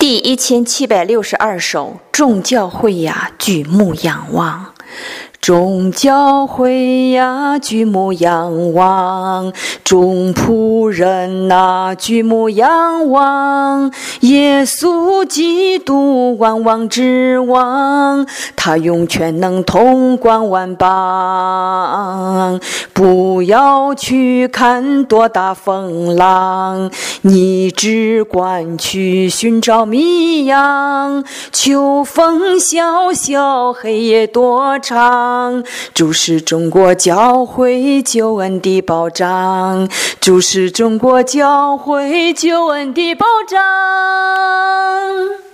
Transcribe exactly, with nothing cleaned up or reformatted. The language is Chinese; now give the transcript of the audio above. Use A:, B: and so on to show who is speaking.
A: 第一千七百六十二首，众教会呀，举目仰望。众教会呀，举目仰望，众仆人呐，举目仰望，耶稣基督万王之王，他用全能统管万邦。不要去看多大风浪，你只管去寻找迷羊。秋风萧萧，黑夜多长，主是中国教会救恩的保障，主是中国教会救恩的保障。